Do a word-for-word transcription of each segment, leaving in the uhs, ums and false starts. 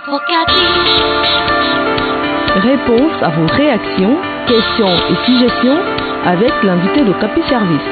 Réponse à vos réactions, questions et suggestions avec l'invité de Capi Service.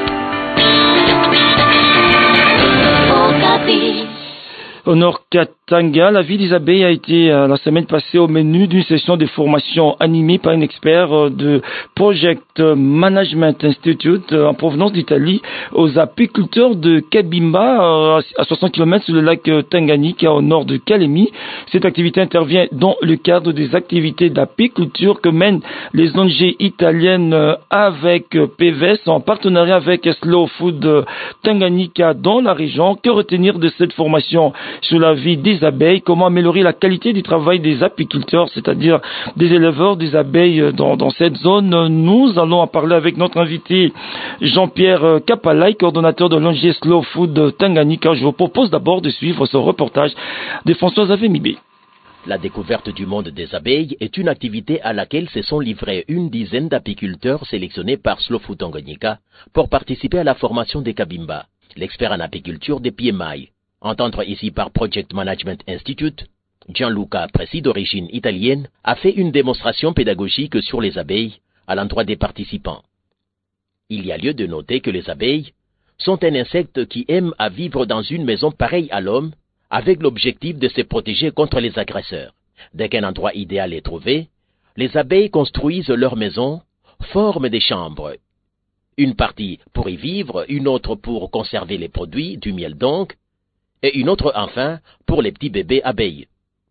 Au Nord Katanga, la vie des abeilles a été euh, la semaine passée au menu d'une session de formation animée par un expert euh, de Project Management Institute euh, en provenance d'Italie aux apiculteurs de Kabimba, euh, à soixante kilomètres sur le lac euh, Tanganyika au nord de Kalemi. Cette activité intervient dans le cadre des activités d'apiculture que mènent les O N G italiennes euh, avec euh, P V S en partenariat avec Slow Food euh, Tanganyika dans la région. Que retenir de cette formation sur la vie des abeilles, comment améliorer la qualité du travail des apiculteurs, c'est-à-dire des éleveurs des abeilles dans, dans cette zone. Nous allons en parler avec notre invité Jean-Pierre Kapalai, coordonnateur de l'O N G Slow Food Tanganyika. Je vous propose d'abord de suivre ce reportage de Françoise Avemibé. La découverte du monde des abeilles est une activité à laquelle se sont livrés une dizaine d'apiculteurs sélectionnés par Slow Food Tanganyika pour participer à la formation des Kabimba, l'expert en apiculture des P M I. Entendre ici par Project Management Institute, Gianluca Presi, d'origine italienne, a fait une démonstration pédagogique sur les abeilles à l'endroit des participants. Il y a lieu de noter que les abeilles sont un insecte qui aime à vivre dans une maison pareille à l'homme, avec l'objectif de se protéger contre les agresseurs. Dès qu'un endroit idéal est trouvé, les abeilles construisent leur maison, forment des chambres. Une partie pour y vivre, une autre pour conserver les produits, du miel donc, et une autre enfin pour les petits bébés abeilles.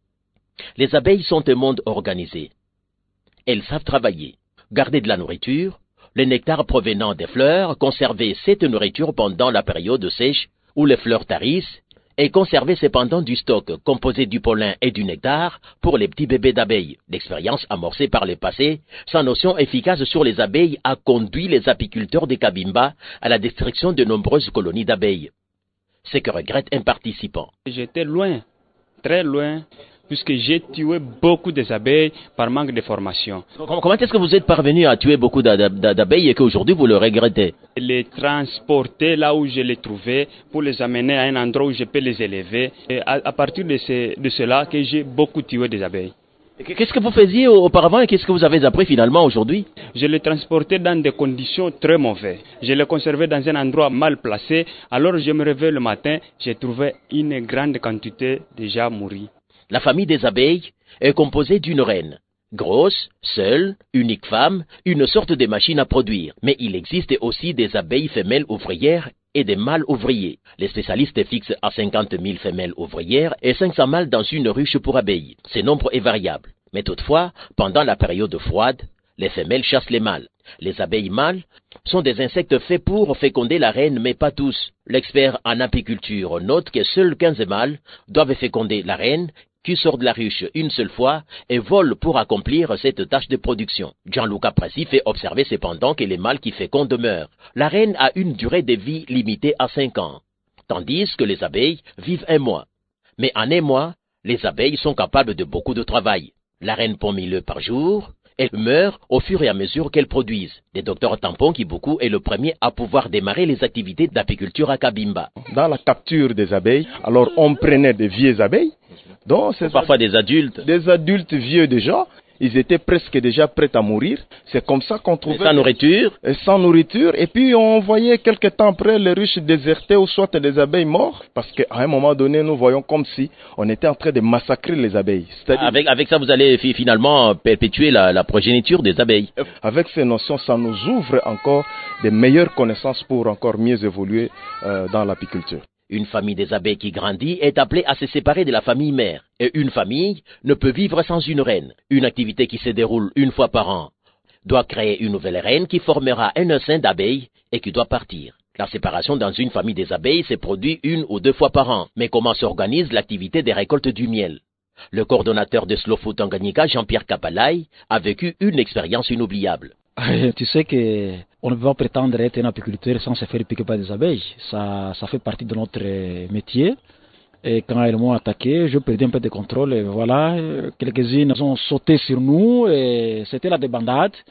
Les abeilles sont un monde organisé. Elles savent travailler, garder de la nourriture, le nectar provenant des fleurs, conserver cette nourriture pendant la période sèche où les fleurs tarissent, et conserver cependant du stock composé du pollen et du nectar pour les petits bébés d'abeilles. L'expérience amorcée par le passé, sa notion efficace sur les abeilles a conduit les apiculteurs des Kabimba à la destruction de nombreuses colonies d'abeilles. Ce que regrette un participant. J'étais loin, très loin, puisque j'ai tué beaucoup des abeilles par manque de formation. Comment est-ce que vous êtes parvenu à tuer beaucoup d'abeilles et qu'aujourd'hui vous le regrettez? Les transporter là où je les trouvais pour les amener à un endroit où je peux les élever. Et à, à partir de, ce, de cela que j'ai beaucoup tué des abeilles. Qu'est-ce que vous faisiez auparavant et qu'est-ce que vous avez appris finalement aujourd'hui? Je les transportais dans des conditions très mauvaises. Je les conservais dans un endroit mal placé. Alors je me réveillais le matin, j'ai trouvé une grande quantité déjà mourie. La famille des abeilles est composée d'une reine, grosse, seule, unique femme, une sorte de machine à produire. Mais il existe aussi des abeilles femelles ouvrières et des mâles ouvriers. Les spécialistes fixent à cinquante mille femelles ouvrières et cinq cents mâles dans une ruche pour abeilles. Ce nombre est variable. Mais toutefois, pendant la période froide, les femelles chassent les mâles. Les abeilles mâles sont des insectes faits pour féconder la reine, mais pas tous. L'expert en apiculture note que seuls quinze mâles doivent féconder la reine, qui sort de la ruche une seule fois et vole pour accomplir cette tâche de production. Gianluca Presi fait observer cependant que les mâles qui fécondent meurent. La reine a une durée de vie limitée à cinq ans, tandis que les abeilles vivent un mois. Mais en un mois, les abeilles sont capables de beaucoup de travail. La reine pond mille œufs par jour. Elles meurent au fur et à mesure qu'elles produisent. Le docteur Tampon Kibuku est le premier à pouvoir démarrer les activités d'apiculture à Kabimba. Dans la capture des abeilles, alors on prenait des vieilles abeilles, donc c'est parfois des adultes. Des adultes vieux déjà. Ils étaient presque déjà prêts à mourir. C'est comme ça qu'on trouvait... Et sans nourriture et Sans nourriture. Et puis on voyait quelque temps après les ruches désertées ou soit des abeilles mortes. Parce qu'à un moment donné, nous voyons comme si on était en train de massacrer les abeilles. Avec, avec ça, vous allez finalement perpétuer la, la progéniture des abeilles. Avec ces notions, ça nous ouvre encore des meilleures connaissances pour encore mieux évoluer euh, dans l'apiculture. Une famille des abeilles qui grandit est appelée à se séparer de la famille mère. Et une famille ne peut vivre sans une reine. Une activité qui se déroule une fois par an doit créer une nouvelle reine qui formera un essaim d'abeilles et qui doit partir. La séparation dans une famille des abeilles se produit une ou deux fois par an. Mais comment s'organise l'activité des récoltes du miel? Le coordonnateur de Slow Food Tanganyika, Jean-Pierre Kapalai, a vécu une expérience inoubliable. Tu sais qu'on ne peut pas prétendre être un apiculteur sans se faire piquer par des abeilles. Ça, ça fait partie de notre métier. Et quand elles m'ont attaqué, je perdais un peu de contrôle. Et voilà, quelques-unes ont sauté sur nous et c'était la débandade.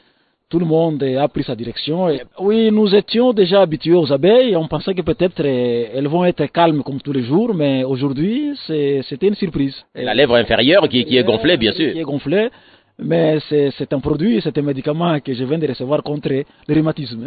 tout le monde a pris sa direction. Et oui, nous étions déjà habitués aux abeilles. On pensait que peut-être euh, elles vont être calmes comme tous les jours, mais aujourd'hui, c'est, c'était une surprise. Et la lèvre inférieure qui, qui est gonflée, bien sûr. Qui est gonflée, mais c'est, c'est un produit, c'est un médicament que je viens de recevoir contre le rhumatisme.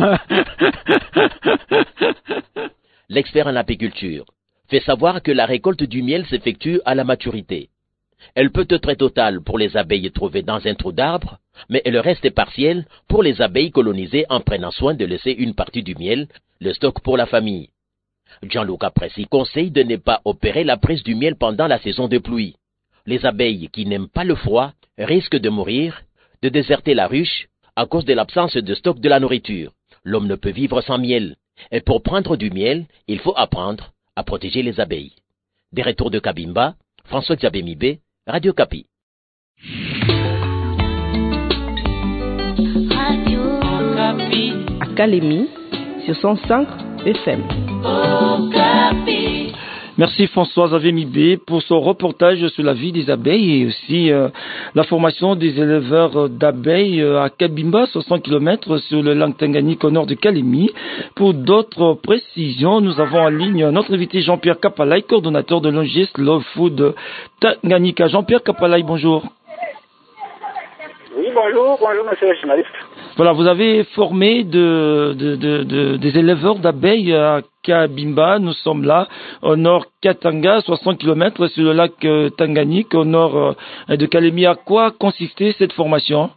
L'expert en apiculture fait savoir que la récolte du miel s'effectue à la maturité. Elle peut être totale pour les abeilles trouvées dans un trou d'arbre, mais elle reste partielle pour les abeilles colonisées en prenant soin de laisser une partie du miel, le stock pour la famille. Gianluca Presi conseille de ne pas opérer la prise du miel pendant la saison de pluie. Les abeilles qui n'aiment pas le froid risquent de mourir, de déserter la ruche à cause de l'absence de stock de la nourriture. L'homme ne peut vivre sans miel, et pour prendre du miel, il faut apprendre à protéger les abeilles. Des retours de Kabimba, François-Xavier Mibé, Radio Kapi. À Kalemi, sur cent cinq F M. Merci François-Xavier Mibé pour son reportage sur la vie des abeilles et aussi euh, la formation des éleveurs d'abeilles à Kabimba, soixante kilomètres sur le lac Tanganyika au nord de Kalemi. Pour d'autres précisions, nous avons en ligne notre invité Jean-Pierre Kapalai, coordonnateur de l'O N G S Love Food Tanganyika. Jean-Pierre Kapalai, bonjour. Oui, bonjour, bonjour monsieur le journaliste. Voilà, vous avez formé de, de, de, de, des éleveurs d'abeilles à Kabimba. Nous sommes là, au nord Katanga, soixante kilomètres sur le lac euh, Tanganyika, au nord euh, de Kalemi. À quoi consistait cette formation?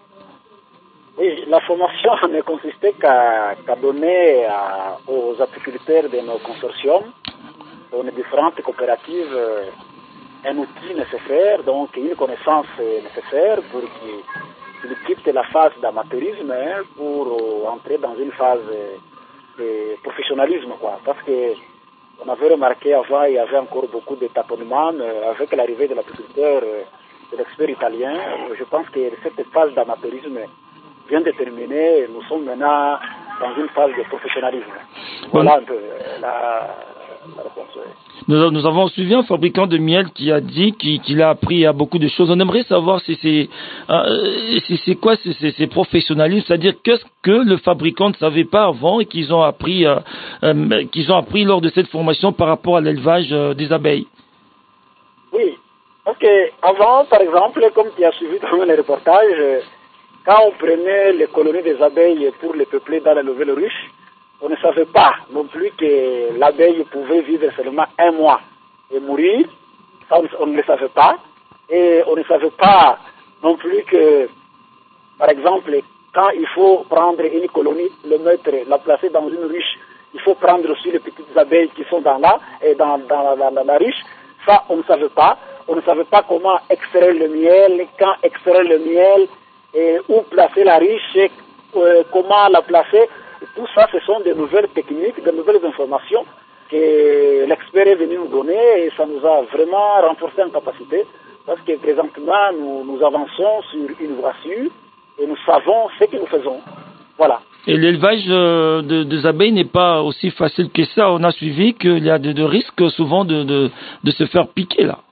Oui, la formation ne consistait qu'à, qu'à donner à, aux apiculteurs de nos consortiums, aux différentes coopératives, euh, un outil nécessaire, donc une connaissance nécessaire pour qu'ils il quitte la phase d'amateurisme hein, pour euh, entrer dans une phase euh, de professionnalisme, quoi. Parce que on avait remarqué avant, il y avait encore beaucoup de tâtonnements, mais avec l'arrivée de l'apiculteur, euh, de l'expert italien, euh, je pense que cette phase d'amateurisme vient de terminer. Nous sommes maintenant dans une phase de professionnalisme. Voilà un peu euh, la, la réponse. Nous, nous avons suivi un fabricant de miel qui a dit qu'il, qu'il a appris à beaucoup de choses. On aimerait savoir si c'est, euh, si c'est quoi ces, ces, ces professionnalismes, c'est-à-dire qu'est-ce que le fabricant ne savait pas avant et qu'ils ont appris, euh, euh, qu'ils ont appris lors de cette formation par rapport à l'élevage euh, des abeilles. Oui, parce que avant, par exemple, comme tu as suivi dans les reportages, quand on prenait les colonies des abeilles pour les peupler dans la nouvelle ruche, on ne savait pas non plus que l'abeille pouvait vivre seulement un mois et mourir. Ça, on ne le savait pas. Et on ne savait pas non plus que, par exemple, quand il faut prendre une colonie, le mettre, la placer dans une ruche, il faut prendre aussi les petites abeilles qui sont dans là, et dans, dans, la, dans, dans la ruche. Ça, on ne savait pas. On ne savait pas comment extraire le miel, quand extraire le miel, et où placer la ruche, et, euh, comment la placer. Tout ça, ce sont de nouvelles techniques, de nouvelles informations que l'expert est venu nous donner et ça nous a vraiment renforcé en capacité parce que présentement, nous, nous avançons sur une voie sûre et nous savons ce que nous faisons. Voilà. Et l'élevage de, de, des abeilles n'est pas aussi facile que ça. On a suivi qu'il y a de, de risques souvent de, de, de se faire piquer là.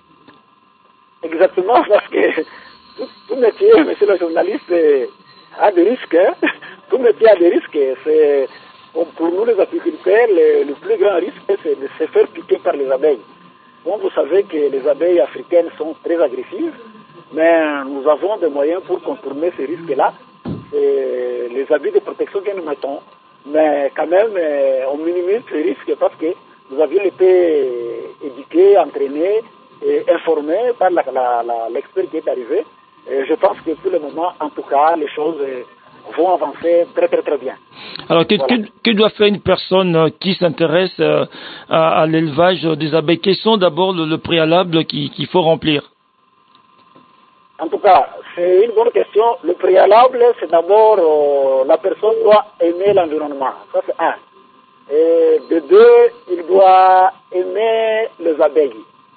Exactement, parce que tout, tout métier, monsieur le journaliste, a des risques. Hein? Tout métier a des risques. C'est, pour nous les apiculteurs, le, le plus grand risque, c'est de se faire piquer par les abeilles. Bon, vous savez que les abeilles africaines sont très agressives, mais nous avons des moyens pour contourner ces risques-là. C'est les habits de protection que nous mettons. Mais quand même, on minimise ces risques parce que nous avions été éduqués, entraînés et informés par la, la, la, l'expert qui est arrivé. Et je pense que pour le moment, en tout cas, les choses vont avancer très très très bien. Alors, que, voilà. que, que doit faire une personne qui s'intéresse à, à l'élevage des abeilles? Quels sont d'abord le, le préalable qu'il, qu'il faut remplir? En tout cas, c'est une bonne question. Le préalable, c'est d'abord euh, la personne doit aimer l'environnement. Ça, c'est un. Et de deux, il doit aimer les abeilles.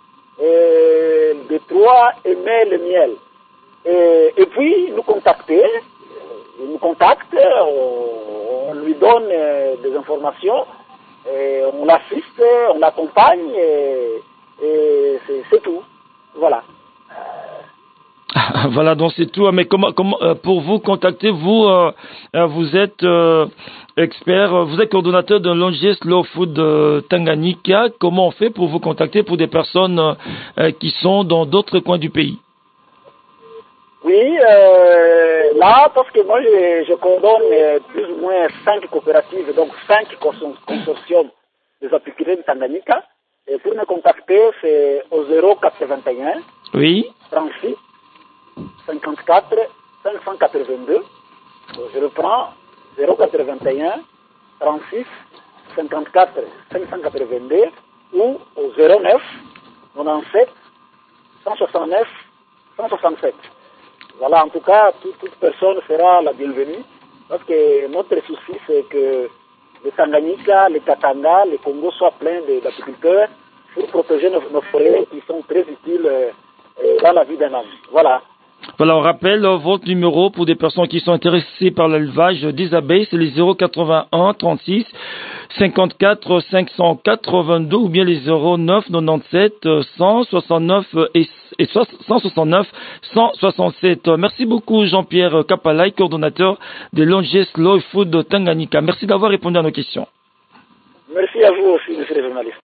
Et de trois, aimer le miel. Et, et puis, nous contacter. Il nous contacte, on, on lui donne euh, des informations, et on l'assiste, on l'accompagne, et, et c'est, c'est tout. Voilà. Voilà, donc c'est tout. Mais comment, comment euh, pour vous contacter, vous, euh, euh, vous êtes euh, expert, euh, vous êtes coordonnateur de l'O N G Slow Food euh, Tanganyika. Comment on fait pour vous contacter pour des personnes euh, qui sont dans d'autres coins du pays? Oui, euh, là, parce que moi, je, je coordonne euh, plus ou moins cinq coopératives, donc cinq consortiums des apiculteurs de Tanganyika. Et pour me contacter, c'est au zéro quatre-vingt-un, oui, trente-six, cinquante-quatre, cinq cent quatre-vingt-deux. Je reprends, zéro quatre-vingt-un, trente-six, cinquante-quatre, cinq cent quatre-vingt-deux, ou au zéro neuf, quatre-vingt-dix-sept, cent soixante-neuf, cent soixante-sept. Voilà, en tout cas, toute, toute personne sera la bienvenue, parce que notre souci, c'est que le Tanganyika, le Katanga, le Congo soient pleins d'apiculteurs pour protéger nos, nos forêts qui sont très utiles euh, dans la vie d'un homme. Voilà. Voilà, on rappelle euh, votre numéro pour des personnes qui sont intéressées par l'élevage des abeilles, c'est les zéro quatre-vingt-un, trente-six, cinquante-quatre, cinq cent quatre-vingt-deux ou bien les zéro neuf, quatre-vingt-dix-sept, cent soixante-neuf et, et cent soixante-neuf, cent soixante-sept. Merci beaucoup Jean-Pierre Kapalai, coordonnateur de l'O N G Slow Food Tanganyika. Merci d'avoir répondu à nos questions. Merci à vous aussi, monsieur le journaliste.